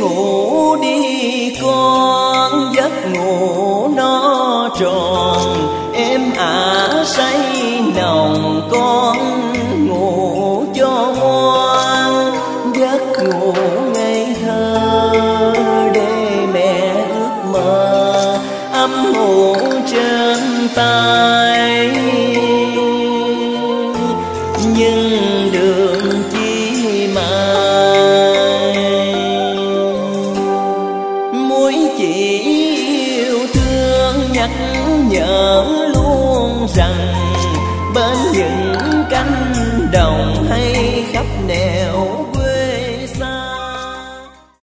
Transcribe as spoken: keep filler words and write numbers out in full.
ngủ đi con, giấc ngủ nó tròn. Em ả say nồng con ngủ cho ngoan, giấc ngủ ngây thơ để mẹ ước mơ âm ngủ trên tay. Nhưng đường chi mai muối chỉ yêu thương nhắc nhở luôn rằng bên những cánh đồng hay khắp nẻo